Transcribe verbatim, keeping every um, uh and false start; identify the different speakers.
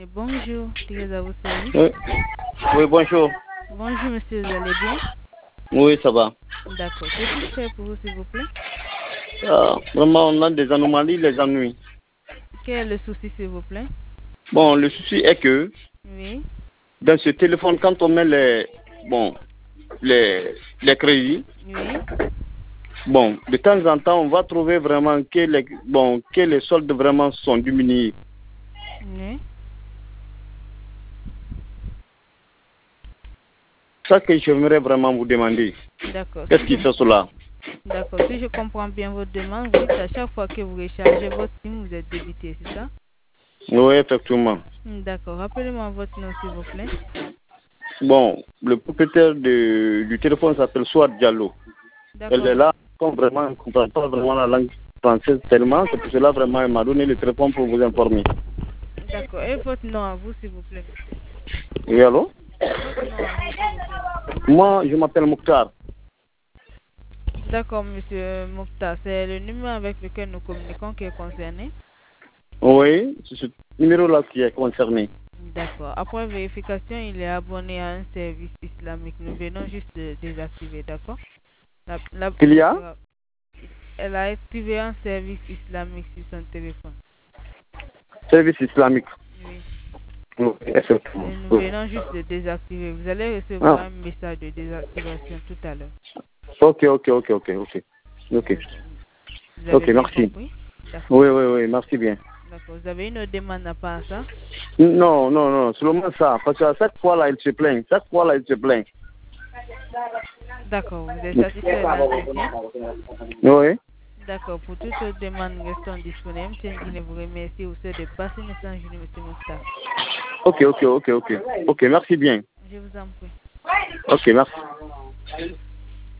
Speaker 1: Et bonjour, très à vos services.
Speaker 2: Oui. Oui, bonjour.
Speaker 1: Bonjour monsieur, vous allez bien?
Speaker 2: Oui, ça va.
Speaker 1: D'accord. Que puis-je faire pour vous s'il vous plaît?
Speaker 2: Ah, vraiment, on a des anomalies, les ennuis.
Speaker 1: Quel est le souci s'il vous plaît?
Speaker 2: Bon, le souci est que
Speaker 1: Oui.
Speaker 2: dans ce téléphone, quand on met les, bon, les, les crédits,
Speaker 1: Oui.
Speaker 2: bon, de temps en temps, on va trouver vraiment que les, bon, que les soldes vraiment sont diminués.
Speaker 1: Oui.
Speaker 2: C'est ça que j'aimerais vraiment vous demander.
Speaker 1: D'accord.
Speaker 2: Qu'est-ce
Speaker 1: Si
Speaker 2: qui
Speaker 1: je...
Speaker 2: fait cela?
Speaker 1: D'accord. Si je comprends bien votre demande, vous dites à chaque fois que vous rechargez votre SIM, vous êtes débité, c'est ça?
Speaker 2: Oui, effectivement.
Speaker 1: D'accord. Rappelez-moi votre nom s'il vous plaît.
Speaker 2: Bon, le propriétaire de, du téléphone s'appelle Swat Diallo. Elle
Speaker 1: D'accord.
Speaker 2: est là, comme vraiment, elle ne comprend pas vraiment la langue française tellement, c'est pour cela vraiment elle m'a donné le téléphone pour vous informer.
Speaker 1: D'accord. Et votre nom à vous s'il vous plaît, monsieur?
Speaker 2: Oui, allô?
Speaker 1: Votre nom à vous s'il vous plaît.
Speaker 2: Moi, je m'appelle Mokhtar.
Speaker 1: D'accord, monsieur Mokhtar. C'est le numéro avec lequel nous communiquons qui est concerné?
Speaker 2: Oui, c'est ce numéro-là qui est concerné.
Speaker 1: D'accord. Après vérification, il est abonné à un service islamique. Nous venons juste de désactiver, d'accord? La, la,
Speaker 2: Il y a
Speaker 1: la- elle a activé un service islamique sur son téléphone.
Speaker 2: service islamique.
Speaker 1: Oui.
Speaker 2: Oui, effectivement.
Speaker 1: Et nous
Speaker 2: Oui.
Speaker 1: venons juste de désactiver. Vous allez recevoir
Speaker 2: Ah,
Speaker 1: un message de désactivation tout à l'heure.
Speaker 2: ok, ok, ok, ok, ok. Ok,
Speaker 1: Vous
Speaker 2: ok,
Speaker 1: avez bien
Speaker 2: merci.
Speaker 1: compris? D'accord.
Speaker 2: Oui, oui, oui, merci bien.
Speaker 1: D'accord. Vous avez une autre demande à part ça?
Speaker 2: Non, non, non, seulement ça, parce qu'à chaque fois là, il se plaint. Chaque fois là, il se plaint.
Speaker 1: D'accord. Vous êtes satisfait de l'entretien?
Speaker 2: Oui.
Speaker 1: D'accord. Pour toute autre demande, restons disponibles. Tiens, je vous remercie au sein de passer message, monsieur Mokhtar.
Speaker 2: Ok, ok, ok, ok. Ok, merci bien.
Speaker 1: Je vous en prie.
Speaker 2: Ok, merci.